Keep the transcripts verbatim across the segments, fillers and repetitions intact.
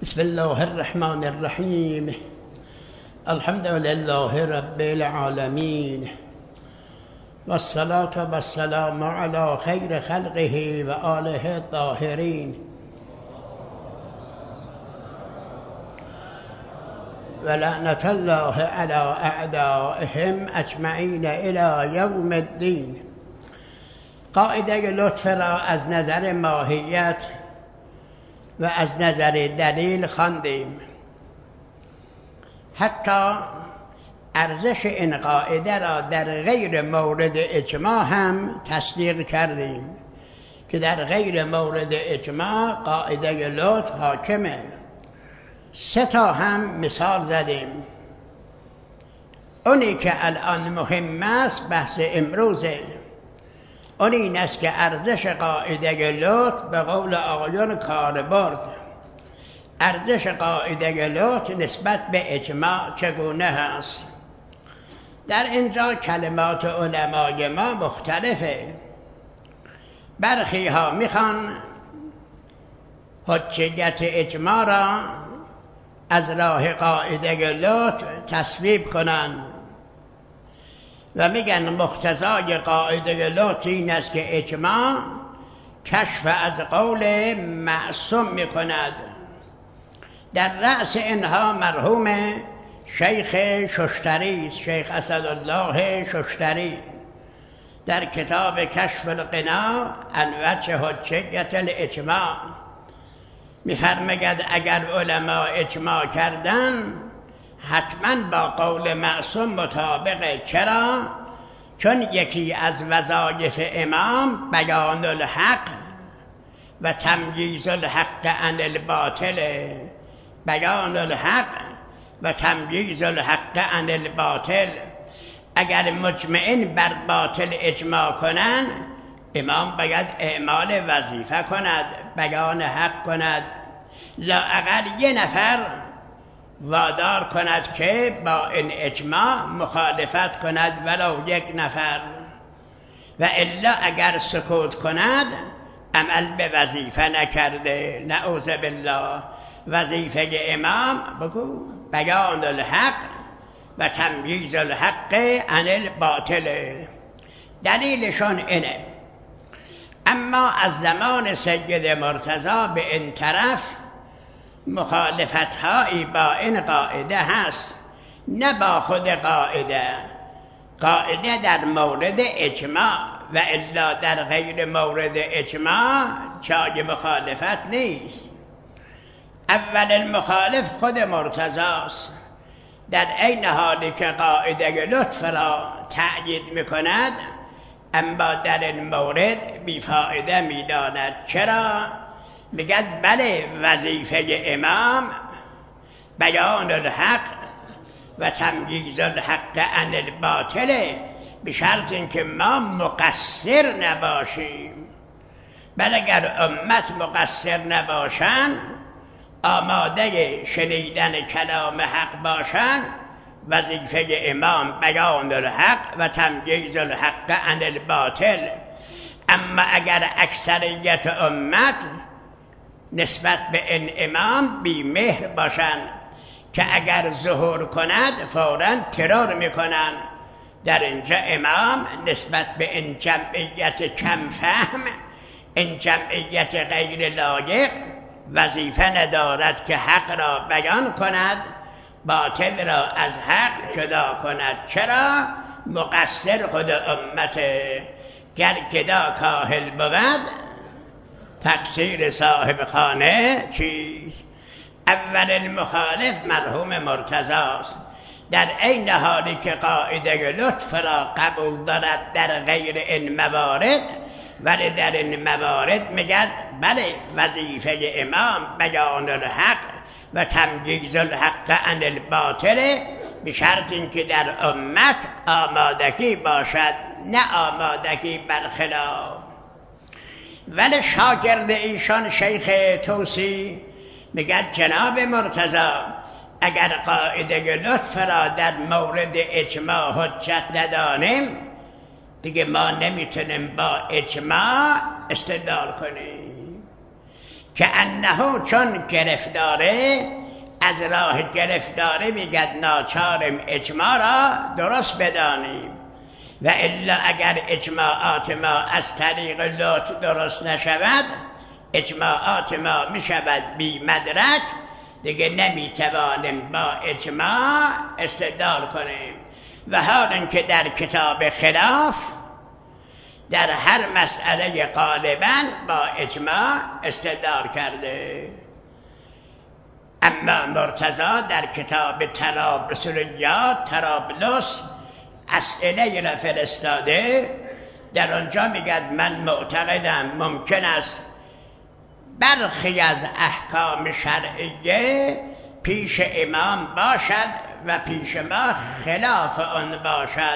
بسم الله الرحمن الرحیم. الحمد لله رب العالمین و الصلاة و السلام علی خیر خلقه و آله الطاهرین و لعنت الله علی اعدائهم اجمعین الی یوم الدین. قاعده لطف را از نظر ماهیت و از نظر دلیل خواندیم. حتی ارزش این قاعده را در غیر مورد اجماع هم تصدیق کردیم که در غیر مورد اجماع قاعده لطف حاکمه. سه تا هم مثال زدیم. اونی که الان مهم است بحث امروزه، اون این است که ارزش قاعده لطف به قول آقایان کاربرد، ارزش قاعده لطف نسبت به اجماع چگونه هست. در اینجا کلمات علمای ما مختلفه. برخی ها میخوان حجیت اجماع را از راه قاعده لطف تصویب کنند و میگن مقتضای قاعده لطف این است که اجماع کشف از قول معصوم میکند. در رأس اینها مرحوم شیخ ششتری، شیخ اسدالله ششتری، در کتاب کشف الغنا عن وجه حجیت الاجماع میفرماید اگر علما اجماع کردن حتما با قول معصوم مطابقه. چرا؟ چون یکی از وظایف امام بیان الحق و تمییز الحق عن الباطل، بیان الحق و تمییز الحق عن الباطل. اگر مجمعین بر باطل اجماع کنند، امام باید اعمال وظیفه کند، بیان حق کند. لااقل یه نفر وادار کند که با این اجماع مخالفت کند، ولو یک نفر. و الا اگر سکوت کند عمل به وظیفه نکرده. نعوذ بالله. وظیفه امام بگو بیان الحق و تمییز الحق عن الباطل. دلیلشون اینه. اما از زمان سید مرتضی به این طرف مخالفت هایی با این قاعده هست، نه با خود قاعده. قاعده در مورد اجماع و الا در غیر مورد اجماع جای مخالفت نیست. اول المخالف خود مرتضی است. در این حالی که قاعده لطف را تأیید میکند، اما در این مورد بیفایده میداند. چرا؟ میگد بله وظیفه امام بیان الحق و تمییز الحق عن الباطل، به شرط اینکه ما مقصر نباشیم. بل اگر امت مقصر نباشند، آماده شنیدن کلام حق باشند، وظیفه امام بیان الحق و تمییز الحق عن الباطل. اما اگر اکثریت امت نسبت به این امام بی‌مهر باشند که اگر ظهور کند فوراً ترور میکنند، در اینجا امام نسبت به این جمعیت کم فهم، این جمعیت غیر لایق، وظیفه ندارد که حق را بیان کند، باطل را از حق جدا کند. چرا؟ مقصر خود امت. گر گدا کاهل بود، تقصیر صاحب خانه چیست؟ اول المخالف مرحوم مرتضی است. در این حالی که قاعده لطف را قبول دارد در غیر این موارد، ولی در این موارد میگد بله وظیفه امام بیان الحق و تمییز الحق عن الباطل، به شرط اینکه در امت آمادگی باشد، نه آمادگی برخلاف. ولی شاگرد ایشان شیخ توسی میگد جناب مرتضی اگر قاعده لطف را در مورد اجماع حجت ندانیم، دیگه ما نمیتونیم با اجماع استدلال کنیم. که انه چون گرفتاره از راه گرفتاره میگد ناچارم اجماع را درست بدانیم و الا اگر اجماعات ما از طریق لطف درست نشود اجماعات ما میشود بی مدرک دیگه نمیتوانیم با اجماع استدلال کنیم و حالا که در کتاب خلاف در هر مسئله غالبا با اجماع استدلال کرده. اما مرتضی در کتاب طرابلسیات طرابلس اسئله را فرستاده، در آنجا میگد من معتقدم ممکن است برخی از احکام شرعیه پیش امام باشد و پیش ما خلاف آن باشد.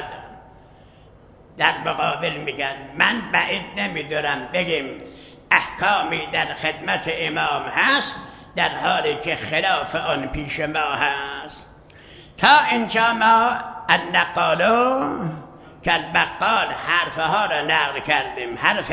در مقابل میگن من بعید نمیدارم بگیم احکامی در خدمت امام هست در حالی که خلاف آن پیش ما هست. تا اینجا ما النقالو که البقال حرفها را نقل کردیم. حرف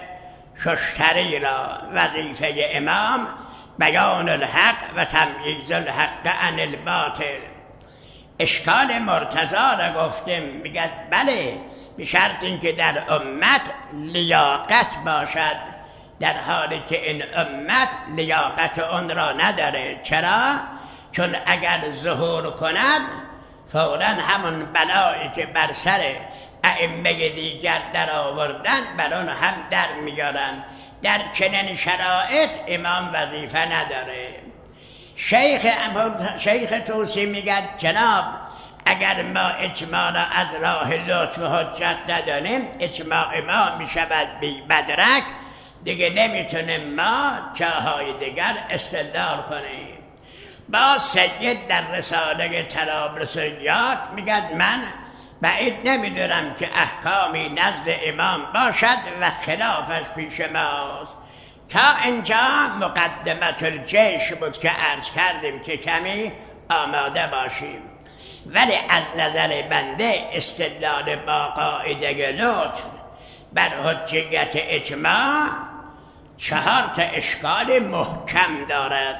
ششتری را وظیفه امام بیان الحق و تمییز الحق عن الباطل. اشکال مرتضی را گفتیم، میگه بله به شرط اینکه در امت لیاقت باشد، در حالی که این امت لیاقت اون را نداره. چرا؟ چون اگر ظهور کند فوراً همون بلایی که بر سر ائمه دیگر در آوردن بر اون هم در میارن. در چنین شرایط امام وظیفه نداره. شیخ شیخ توسی میگه جناب اگر ما اجماع را از راه لطف و حجت ندانیم اجماع ما میشود بی مدرک، دیگه نمیتونیم ما جاهای دیگر استدلال کنیم. با سید در رساله طرابلسیات میگه من بعید نمیدونم که احکامی نزد امام باشد و خلافش پیش ماست. تا اینجا مقدمت الجیش بود که عرض کردیم که کمی آماده باشیم. ولی از نظر بنده استدلال با قاعده لطف بر حجیت اجماع چهار تا اشکال محکم دارد.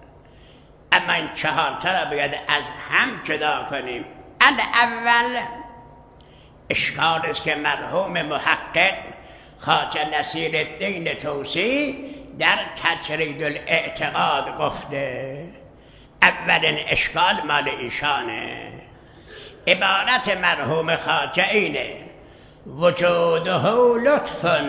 اما این چهار تا را باید از هم جدا کنیم. الاول اشکال است که مرحوم محقق خواجه نصیرالدین طوسی در تجرید الاعتقاد گفته. اولین اشکال مال ایشانه. عبارت مرحوم خواجه اینه: وجوده لطف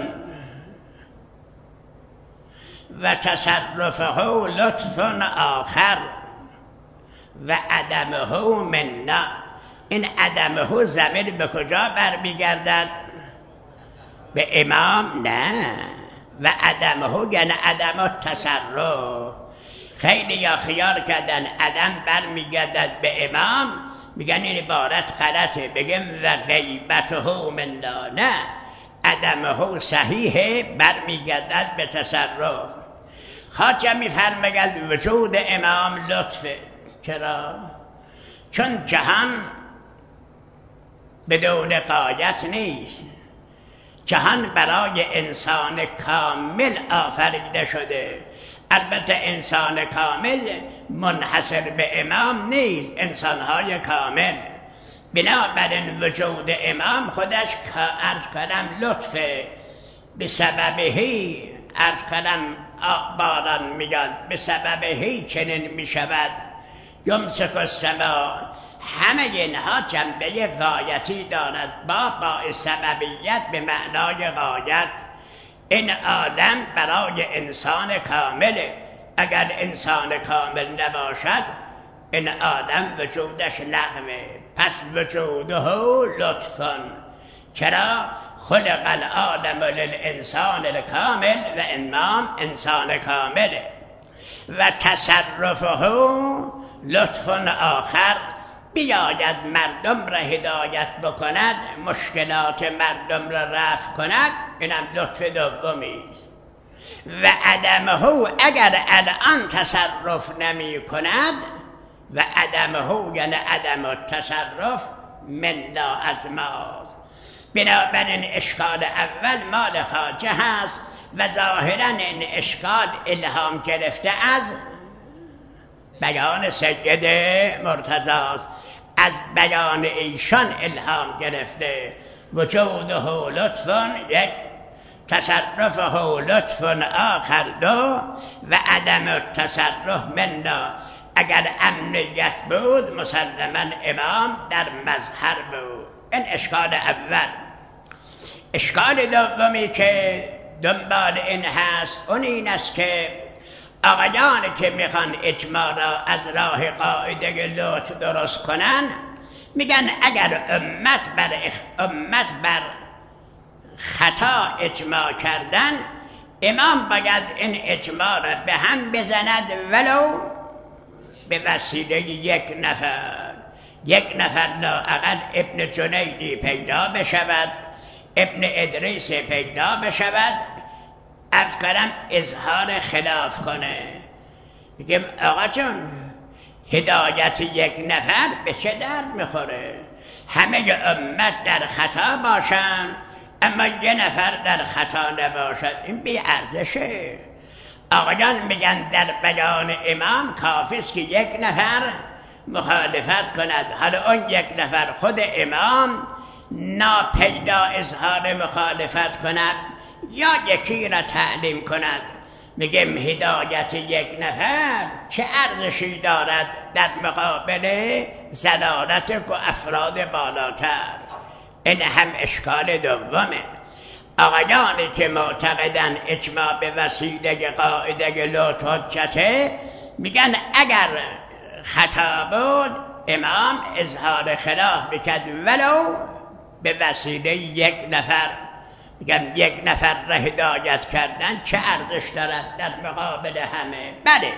و تصرفه لطف آخر و عدمه منا. این عدمه ضمیر به کجا برمیگردد؟ به امام؟ نه. و عدمه یعنی عدم التصرف. خیلی یا خیال کردن عدم برمیگردد به امام، میگن این عبارت غلطه، بگم و غیبته منا. نه، عدمه صحیحه، برمیگردد به تصرف. خواجه میفرماید وجود امام لطفه. چرا؟ چون جهان بدون غایت نیست. جهان برای انسان کامل آفریده شده. البته انسان کامل منحصر به امام نیست، انسانهای کامل. بنابراین وجود امام خودش عرض کنم لطفه. به سببهی عرض کنم باران میگن به سببهی چنین میشود. یمسک السما. همه اینها جنبه غایتی دارد با با سببیت به معنای غایت. این آدم برای انسان کامله. اگر انسان کامل نباشد این آدم وجودش لغوه. پس وجوده لطفا. چرا؟ خلق الآدم للانسان الکامل و امام انسان کامله. و تصرفه لطف آخر، بیاید مردم را هدایت بکند، مشکلات مردم را رفع کند، اینم لطف دومی است. و عدمه اگر الان تصرف نمی کند، و عدمه یعنی عدم التصرف منا از ماست. بنابراین اشکال اول مال خواجه هست و ظاهرا این اشکال الهام گرفته از بیان سید مرتضی، از بیان ایشان الهام گرفته. وجوده لطف یک، تصرفه لطف آخر دو، و عدم تصرف منا. اگر امنیت بود مسلما امام در مظهر بود. این اشکال اول. اشکال دومی که دنبال این هست اون این است که آقایانی که میخوان اجماع را از راه قاعده لطف درست کنن میگن اگر امت بر اخ... امت بر خطا اجماع کردن، امام باید این اجماع را به هم بزند ولو به وسیله یک نفر. یک نفر لااقل ابن جنیدی پیدا بشود، ابن ادریس پیدا بشود، از کنم اظهار خلاف کنه. میگم آقا جون هدایت یک نفر به چه درد میخوره؟ همه امت در خطا باشن اما یه نفر در خطا نباشد، این بی ارزشه. آقایان میگن در بیان امام کافی است که یک نفر مخالفت کند، حالا اون یک نفر خود امام ناپیدا اظهار مخالفت کند یا یکی را تعلیم کند. میگم هدایت یک نفر چه ارزشی دارد در مقابل ضلالت و افراد بالاتر؟ این هم اشکال دومه. آقایانی که معتقدن اجماع به وسیله قاعده لطف حجته میگن اگر خطا بود امام اظهار خلاف بکرد ولو به وسیله یک نفر. میگن یک نفر را هدایت کردن چه ارزش دارد در مقابل همه؟ بله،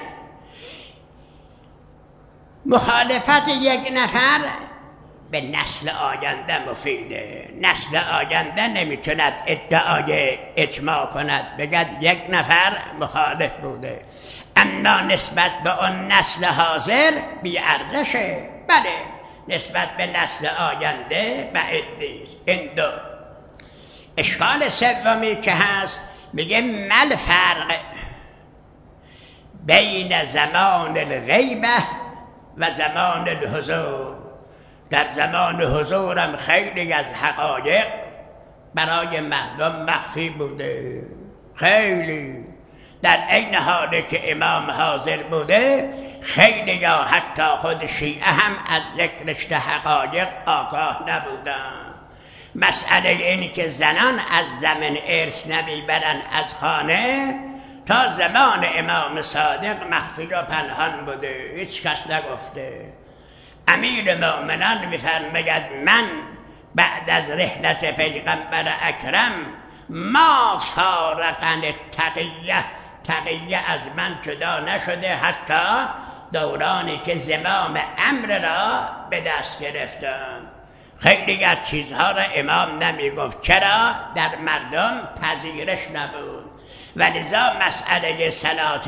مخالفت یک نفر به نسل آینده مفیده. نسل آینده نمیتوند ادعای اجماع کند، بگد یک نفر مخالف بوده، اما نسبت به اون نسل حاضر بی ارزشه. بله، نسبت به نسل آینده بعید نیست. این دو. اشکال سومی که هست میگه مل فرق بین زمان الغیبه و زمان الحضور. در زمان حضورم خیلی از حقایق برای مردم مخفی بوده، خیلی. در این حالی که امام حاضر بوده خیلی یا حتی خود شیعه هم از ذکرشت حقایق آگاه نبودن. مسئله اینی که زنان از زمین ارث نمیبرن از خانه تا زمان امام صادق مخفی و پنهان بوده، هیچ کس نگفته. امیر مومنان میفرماید من بعد از رحلت پیغمبر اکرم ما فارقن تقیه، تقیه از من جدا نشده حتی دورانی که زمام امر را به دست گرفتم. خیلی از چیزها را امام نمی گفت. چرا؟ در مردم پذیرش نبود. ولذا مسئله صلات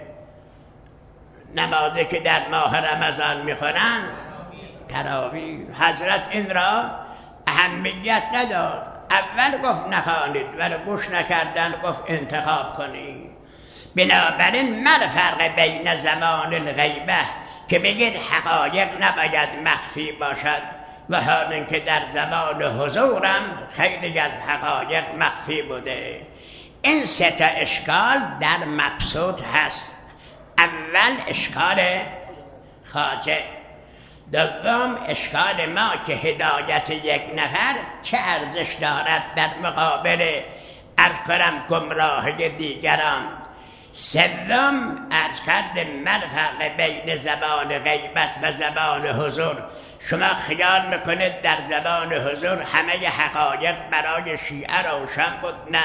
نمازی که در ماه رمضان میخونن تراویح، حضرت این را اهمیت نداد. اول گفت نخوانید ولی گوش نکردن، گفت انتخاب کنید. بنابراین مر فرق بین زمان الغیبه که بگید حقایق نباید مخفی باشد و حال اینکه در زمان حضورم خیلی از حقایق مخفی بوده. این سه تا اشکال در مبسوط هست. اول اشکال خواجه، دوم اشکال ما که هدایت یک نفر چه ارزش دارد در مقابل عرض کنم گمراهی دیگران، سوم عرض کرد من فرق بین زبان غیبت و زبان حضور. شما خیال میکنید در زبان حضور همه حقایق برای شیعه روشن بود؟ نه.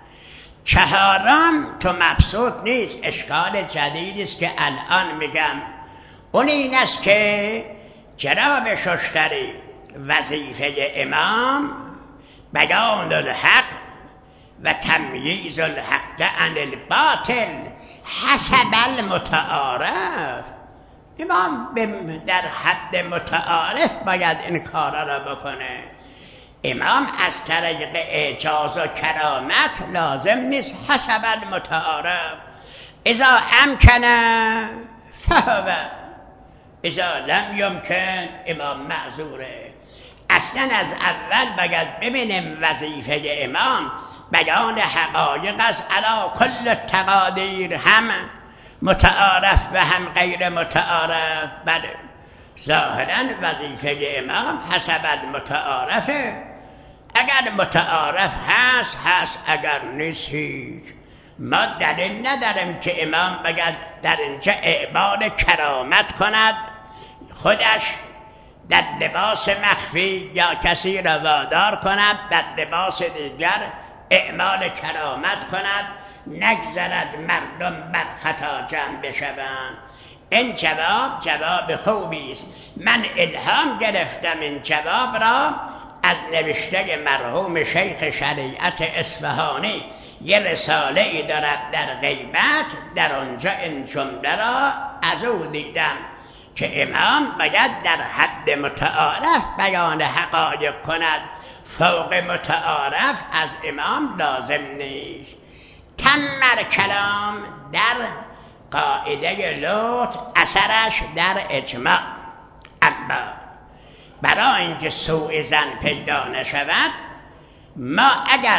چهارم تو مبسوط نیست، اشکال جدیدی است که الان میگم. اون این است که جناب ششتری وظیفه امام بیان الحق و تمییز الحق عن الباطل حسب المتعارف. امام در حد متعارف باید این کارا را بکنه. امام از طریق اعجاز و کرامت لازم نیست حسب المتعارف. اذا امکن فهو، اذا لم یمکن امام معذوره. اصلا از اول باید ببینیم وظیفه امام بیان حقایق است علی کل تقادیر، هم متعارف و هم غیر متعارف. بله ظاهرا وظیفه امام حسب المتعارفه. اگر متعارف هست هست، اگر نیست هیچ. ما دلیل نداریم که امام باید در اینجا اعمال کرامت کند، خودش در لباس مخفی یا کسی را وادار کند در لباس دیگر اعمال کرامت کند، نگذرد مردم بر خطا جمع بشوند. این جواب جواب خوبی است. من الهام گرفتم این جواب را از نوشته مرحوم شیخ شریعت اصفهانی. یه رساله ای دارد در غیبت، در آنجا این جمله را از او دیدم که امام باید در حد متعارف بیان حقایق کند، فوق متعارف از امام لازم نیست. تمر کلام در قاعده لطف، اثرش در اجماع. اما برای اینکه سوء ظن پیدا نشود، ما اگر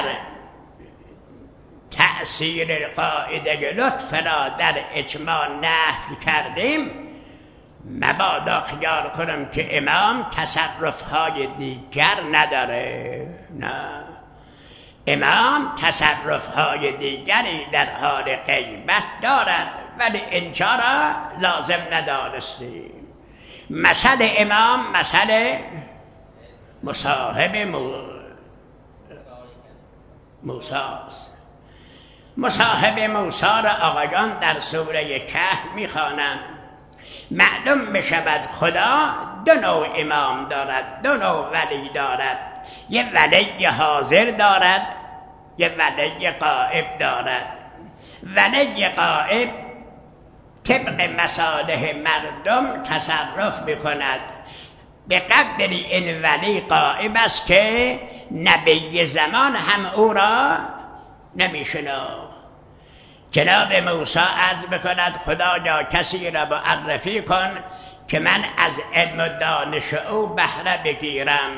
تأثیر قاعده لطف را در اجماع نفی کردیم، مبادا خیال کنم که امام تصرف‌های دیگر نداره. نه، امام تصرف‌های دیگری در حال غیبت دارد، ولی اینجا را لازم ندانستیم. مثل امام مثل مصاحب موسی است. مصاحب موسی را آقایان در سوره کهف می‌خوانند. معلوم می‌شود خدا دو نوع امام دارد، دو نوع ولی دارد. یه ولی حاضر دارد، یه ولی غائب دارد. ولی غائب طبق مصالح مردم تصرف می‌کند. به قدری این ولی غائب است که نبی زمان هم او را نمی‌شناخت. جناب موسی عرض بکند خدایا کسی را معرفی کن که من از علم و دانش او بهره بگیرم.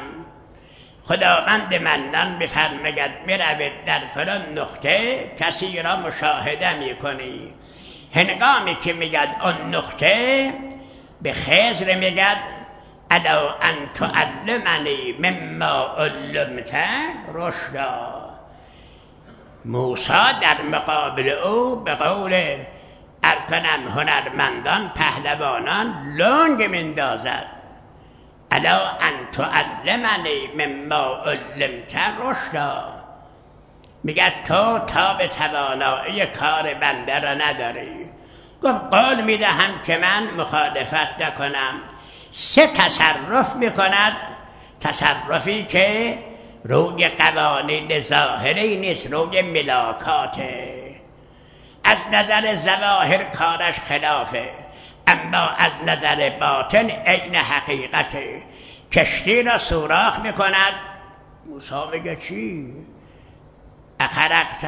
خداوند منان بفرماید می‌روید در فلان نقطه کسی را مشاهده می‌کنی. هنگامی که میگد آن نقطه، به خضر میگد الا ان تعلمنی مما علمت رشدا. موسی در مقابل او به قول ارکنن هنرمندان پهلوانان لنگ مندازد. الا ان تعلمنی مما علمت رشدا. میگه تو تا به توانایی کار بنده را نداری. گفت قول میدهم که من مخالفت نکنم. سه تصرف میکند، تصرفی که روی قوانین ظاهری نیست، روی ملاکاته. از نظر ظواهر کارش خلافه، اما از نظر باطن عین حقیقته. کشتی را سوراخ میکند. موسی میگه چی؟ اخرقت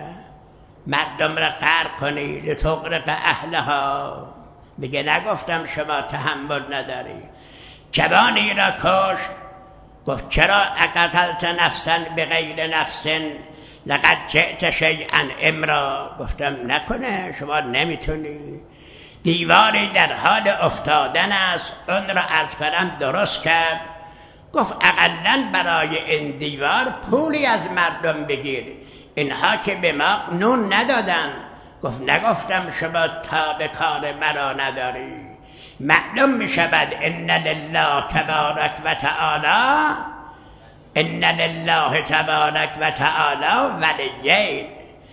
مردم را غرق کنی لتغرق اهلها. میگه نگفتم شما تحمل نداری. جوانی را کشت. گفت چرا اقتلت نفسا بغیر نفس لقد جئت شیئا امرا. گفتم نکنه، شما نمیتونی. دیواری در حال افتادن است، اون را از کنم درست کرد. گفت اقلن برای این دیوار پولی از مردم بگیر، اینها که به ما نون ندادن. گفت نگفتم شما تا به کار مرا نداری. معلوم می شود ان لله تبارک و تعالی، ان لله تبارک و تعالی ولیین،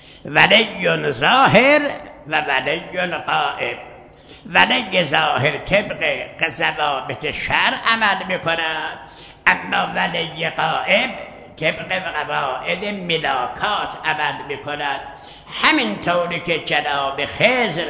ولی ظاهر و ولی غائب. ولی ظاهر طبق ضوابط شرع عمل میکند، اما ولی غائب طبق قواعد ملاکات عمل میکند. همینطوری که جناب خضر،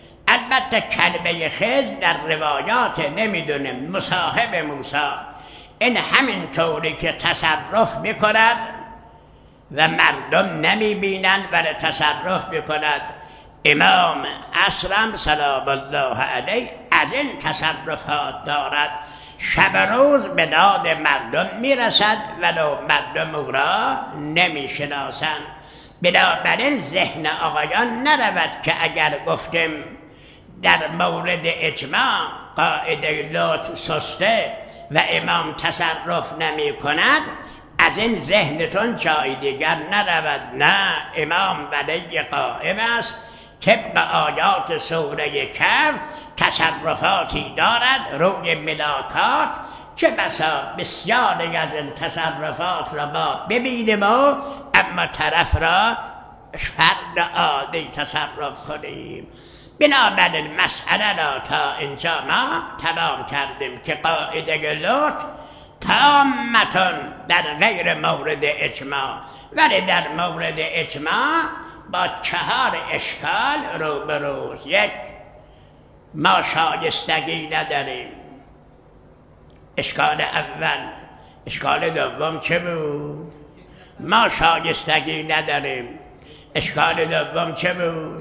البته کلمه خضر در روایات نمیدونیم، مصاحب موسی، این همین طوری که تصرف میکند و مردم نمی بینند ولی تصرف میکند. امام عصرم سلام الله علیه از این تصرفات دارد، شب روز به داد مردم میرسد ولو مردم او را نمیشناسند. بنابراین ذهن آقایان نرود که اگر گفتیم در مورد اجماع قاعده لطف سسته و امام تصرف نمی کند، از این ذهنتون جای دیگر نرود. نه، امام ولی قائم است، طبق آیات سوره کهف تصرفاتی دارد روی ملاکات که بسا بسیاری از این تصرفات را ما ببینیم و اما طرف را فرد عادی تصرف کنیم. بنابراین مسئله را تا اینجا ما تمام کردیم که قاعده لطف تامتون در غیر مورد اجماع، ولی در مورد اجماع با چهار اشکال روبروست. یک، ما شایستگی نداریم. اشکال اول. اشکال دوم چه بود؟ ما شایستگی نداریم. اشکال دوم چه بود؟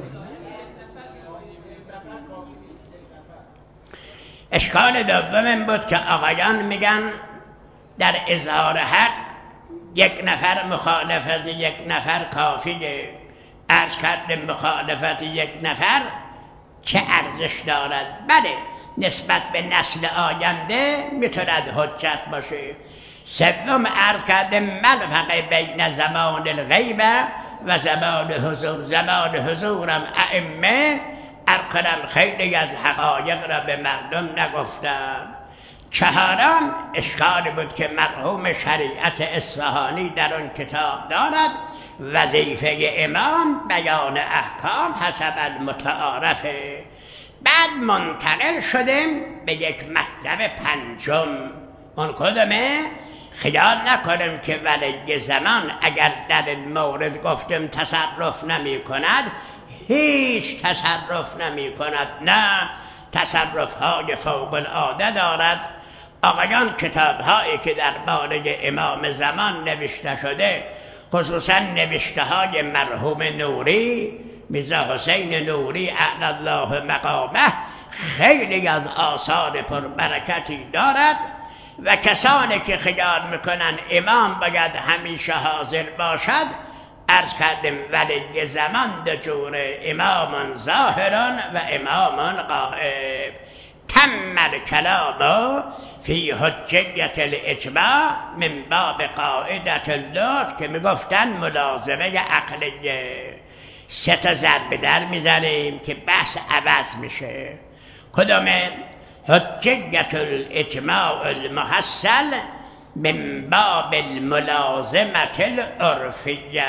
اشکال دوم این بود که آقایان میگن در اظهار حق یک نفر مخالفت یک نفر کافیه. عرض کردیم مخالفت یک نفر چه ارزش دارد؟ بله، نسبت به نسل آینده میتوند حجت باشه. سوم عرض کردیم ملفقه بین زمان الغیب و زمان حضور. زمان حضورم ائمه ارکنم خیلی از حقایق را به مردم نگفتم. چهارم اشکال بود که مرحوم شریعت اصفهانی در اون کتاب دارد وظیفه امام بیان احکام حسب المتعارفه. بعد منتقل شدیم به یک مطلب پنجم. اون کدومه؟ خیال نکنیم که ولی زمان اگر در این مورد گفتیم تصرف نمی کند، هیچ تصرف نمی کند. نه، تصرف های فوق العاده دارد. آقایان کتاب هایی که در باره امام زمان نوشته شده، خصوصا نوشته های مرحوم نوری، میرزا حسین نوری اعلی الله مقامه، خیلی از آثار پربرکتی دارد و کسانی که خیال میکنن امام باید همیشه حاضر باشد، عرض کردیم ولی زمان دو جوره، امام ظاهران و امام غائب. تم الکلام فی حجیت الاجماع من باب قاعدة اللطف که میگفتن ملازمه عقلیه. سه تا ضرب در میزنیم که بحث عوض میشه. کدومه؟ حجیت الاجماع المحصل من باب الملازمه العرفیه.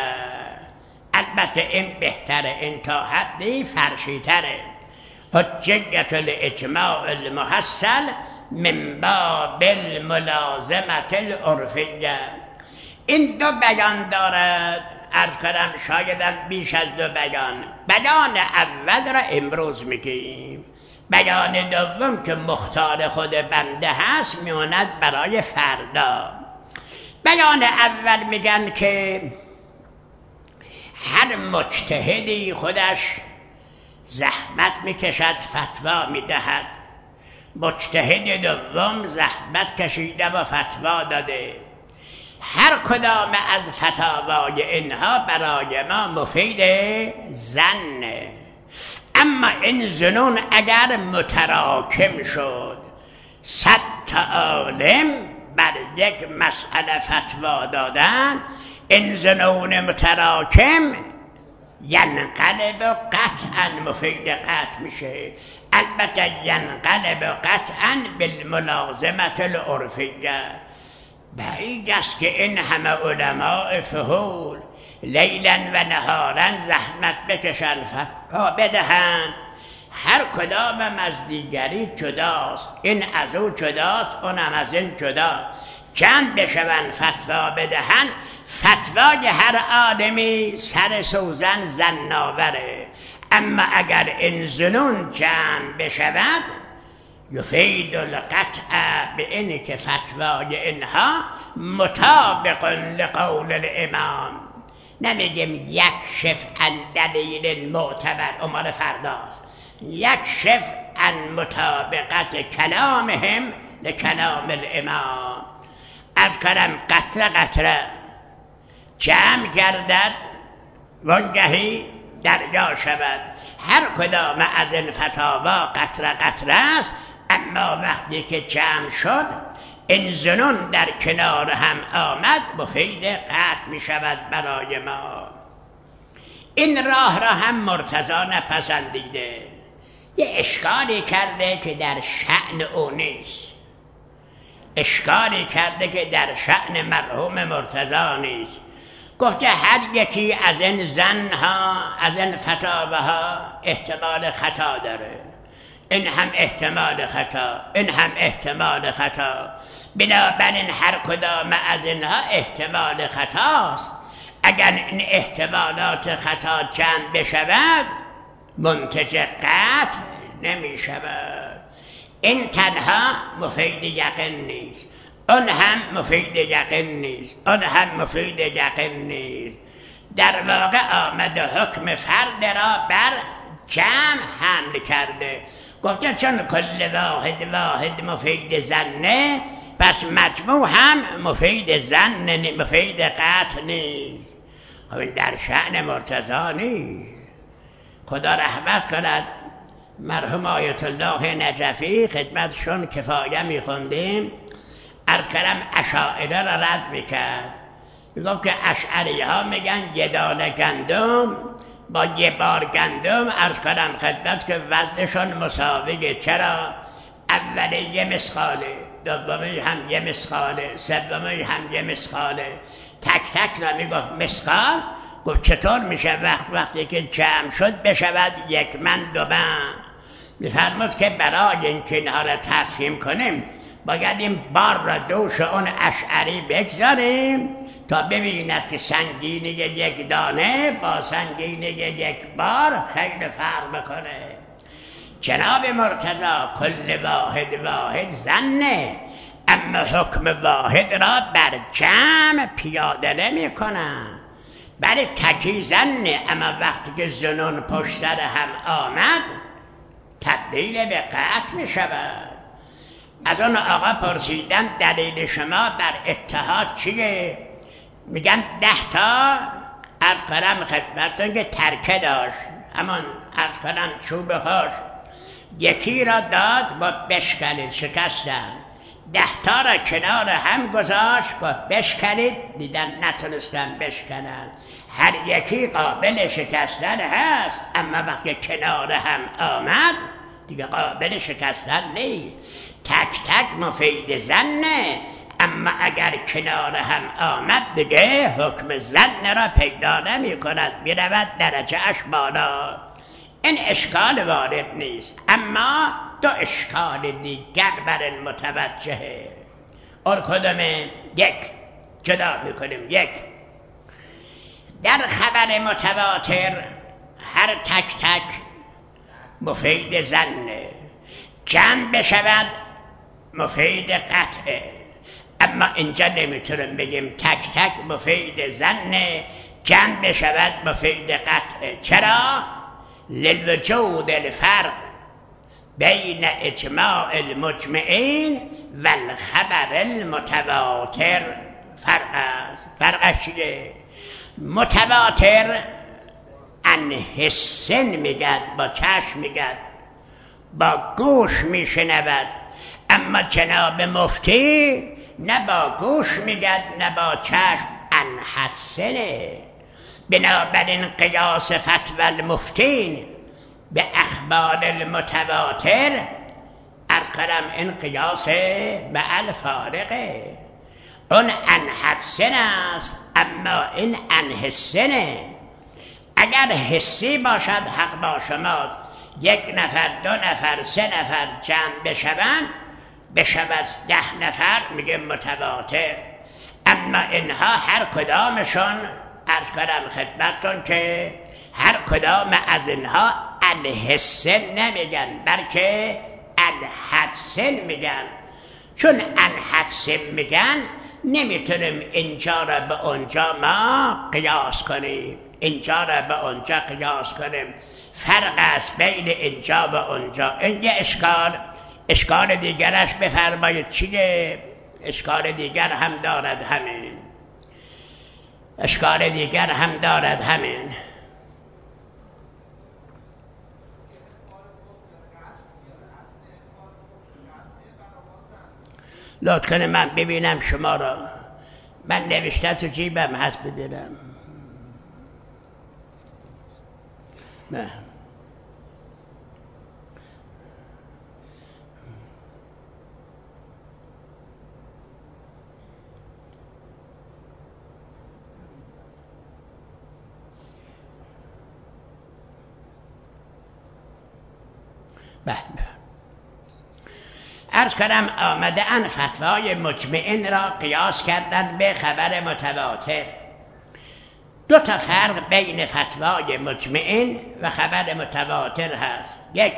البته این بهتره، این تا حدی فرشیتره. حجیت الاجماع المحصل من باب الملازمه العرفیه. این دو بیان دارد، عرض کنم شایدم بیش از دو بیان. بیان اول را امروز میگیم، بیان دوم که مختار خود بنده هست میماند برای فردا. بیان اول میگن که هر مجتهدی خودش زحمت میکشد فتوا میدهد. مجتهد دوم زحمت کشیده و فتوا داده. هر کدام از فتاوای اینها برای ما مفید ظنه. اما این ظنون اگر متراکم شد، صد تا عالم بر یک مسئله فتوا دادن، این ظنون متراکم ینقلب قطعا مفید قطع میشه. البته ینقلب قطعا بالملازمه العرفیه. بعید است که این همه علماء فهول لیلا و نهارا زحمت بکشن فتوا بدهند. هر کدامم از دیگری جداست، این از او جداست، اونم از این جدا. چند بشون فتوا بدهند، فتوای هر آدمی سر سوزن زناوره. اما اگر این ظنون جمع بشود، یفید القطع به این که فتوای اینها مطابق لقول الامام. نمیگیم یک شف عن دلیل معتبر، امال فرداست، یک شف عن مطابقت کلامهم لکلام الامام. از کلام قطره قطره جمع گردد وانگهی دریا شود. هر کدام از این فتاوا قطره قطره است، اما وقتی که جمع شد این زنون در کنار هم آمد مفید قطع می شود برای ما. این راه را هم مرتضی نپسندیده، یه اشکالی کرده که در شأن او نیست، اشکالی کرده که در شأن مرحوم مرتضی نیست. گفته هر یکی از این زنها، از این فتاوها احتمال خطا داره، این هم احتمال خطا، این هم احتمال خطا، بنابراین هر کدام از اینها احتمال خطاست. اگر این احتمالات خطا جمع بشود منتج قطع نمی شود. این تنها مفید یقین نیست، اون هم مفید یقین نیست، اون هم مفید یقین نیست. در واقع آمده حکم فرد را بر جمع حمل کرده. گفته چون کل واحد واحد مفید زنه، پس مجموع هم مفید زن، مفید قطع نیست. خب این در شأن مرتضی نیست. خدا رحمت کند مرحوم آیت الله نجفی، خدمتشون کفایه میخوندیم، از کلم اشاعره را رد میکرد. میگفت که اشعری ها میگن یه دانه گندم با یه بار گندم، از کلم خدمت که وزنشون مساویه. چرا؟ اولی یه مسخاله، دومی هم یه مسخاله، سومی هم یه مسخاله، تک تک را میگفت مسخال. گفت چطور میشه وقت وقتی که جمع شد بشود یک من دو من؟ میفرمود که برای اینکه اینها را تفهیم کنیم باید این بار را دوش اون اشعری بگذاریم تا ببیند که سنگینی یک دانه با سنگینی یک بار خیلی فرق بکنه. جناب مرتضی کل واحد واحد زنه، اما حکم واحد را بر جمع پیاده نمی کنن، بله تکی زنه، اما وقتی که زنون پشت سر هم آمد تبدیل به قطع می شود. از اون آقا پرسیدن دلیل شما بر اتحاد چیه؟ میگن ده تا از کلم خدمتون که ترکه داشت، همون از کلم چوب خوش، یکی را داد با بشکنید، شکستن. ده تا را کنار هم گذاشت با بشکنید، دیدن نتونستن بشکنن. هر یکی قابل شکستن هست، اما وقتی کنار هم آمد دیگه قابل شکستن نیست. تک تک مفید زنه، اما اگر کنار هم آمد دیگه حکم زن را پیدا نمی کند، می رود درجه اش بالا. این اشکال وارد نیست، اما دو اشکال دیگر بر این متوجهه. اور کدومه؟ یک جدا میکنیم. یک، در خبر متواتر هر تک تک مفید زنه، جمع بشود مفید قطعه. اما اینجا نمیتونیم بگیم تک تک مفید زنه، جمع بشود مفید قطعه. چرا؟ للوجود الفرق بین اجماع المجمعین و الخبر المتواتر. فرق است. فرقش چیه؟ متواتر ان حسن میگد، با چشم میگد، با گوش میشنود، اما جناب مفتی نه با گوش میگد نه با چشم، ان حدسنه. بنابراین قیاس فتوى المفتین به اخبار المتواتر از کلم این قیاس به الفارقه. اون ان حدسن است، اما این ان حسنه. اگر حسی باشد حق با شماست، یک نفر دو نفر سه نفر جمع بشوند بشود ده نفر میگه متواتر. اما اینها هر کدامشون از کلم خدمتتون که هر کدام از اینها الحسن نمیگن، بلکه الحدس حدسن میگن. چون ان حدسن میگن نمیتونیم اینجا را به اونجا ما قیاس کنیم، اینجا را به اونجا قیاس کنیم. فرق است بین اینجا و اونجا. این یه اشکال. اشکال دیگرش بفرمایید چیه؟ اشکال دیگر هم دارد همین. اشکال دیگر هم دارد همین. لطف کنه من ببینم شما را. من نوشته تو جیبم هست ببینم. نه بله عرض کنم آمده ان فتوای مجمعین را قیاس کردن به خبر متواتر. دو تا فرق بین فتوای مجمعین و خبر متواتر هست. یک،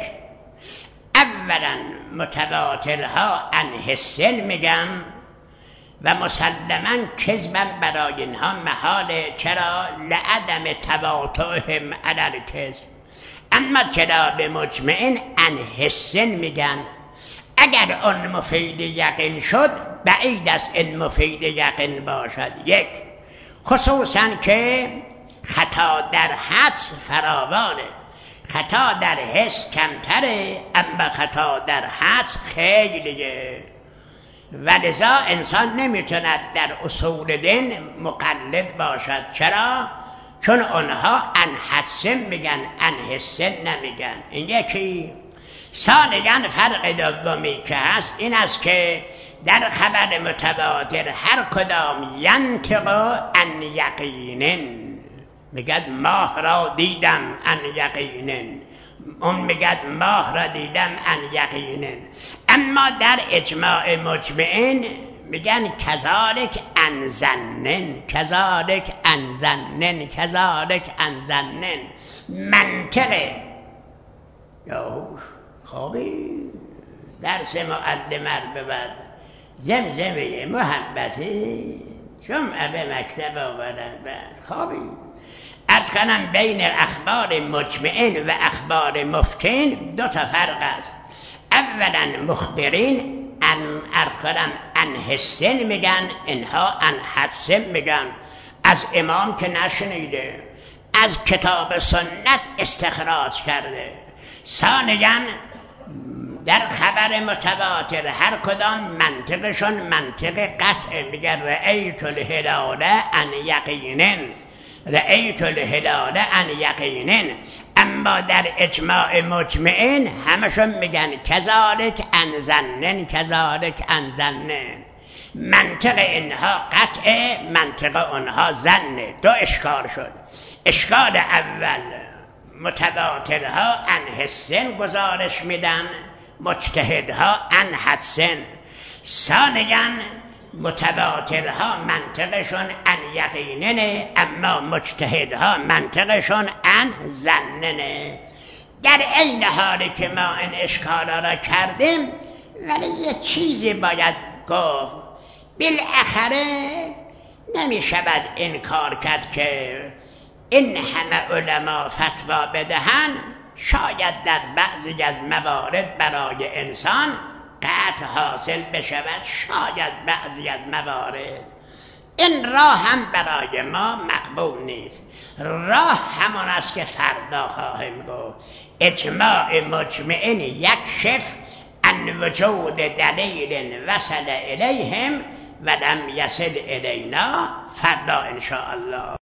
اولا متواترها ان حسن میگن و مسلما کذبا برای اینها محاله. چرا؟ لعدم تواترهم علی الکذب. اما کتاب مجمعین ان حسن میگن. اگر آن مفید یقین شد بعید است این مفید یقین باشد. یک، خصوصا که خطا در حدس فراوانه. خطا در حس کمتره اما خطا در حدس خیلیه و لذا انسان نمیتوند در اصول دین مقلد باشد. چرا؟ چون آنها ان حدسن میگن ان حسن نمیگن. این یکی. ثانیاً فرق دومی که هست این است که در خبر متواتر هر کدام ینطق عن یقین، میگد ماه را دیدم عن یقین، اون میگد ماه را دیدم عن یقین. اما در اجماع مجمعین میگن کذالک عن ظن، کذالک عن ظن، کذالک عن ظن. منطقه یا خوابی درس معلمت ببرد زمزمه محبتی جمعه به مکتب آورد بعد خوابی. از کنم بین اخبار مجمعین و اخبار مفتین دو تا فرق است. اولا مخبرین ان ارخرم ان حسن میگن، اینها ان حدسن میگن. از امام که نشنیده، از کتاب سنت استخراج کرده. ثانیاً در خبر متواتر هر کدام منطقشون منطق قطع. میگن رأیت الهلال عن یقین، رأیت الهلال عن یقین. اما در اجماع مجمعین همشون میگن کذالک عن ظن، کذالک عن ظن. منطق اینها قطع، منطق اونها ظن. دو اشکال شد. اشکال اول متواترها ان حسن گزارش میدن، مجتهدها ان حدسن. ثانیاً متواترها منطقشون ان یقیننه اما مجتهدها منطقشون ان ظننه. در این حالی که ما این اشکالا را کردیم ولی یه چیزی باید گفت. بالاخره نمی شود انکار کرد که این همه علما فتوا بدهن، شاید در بعضی از موارد برای انسان قطع حاصل بشود، شاید بعضی از موارد. این راه هم برای ما مقبول نیست. راه همان است که فردا خواهیم گفت. اجماع مجمعین یکشف عن وجود دلیل وصل الیهم و لم یصل الینا. فردا ان شاء الله.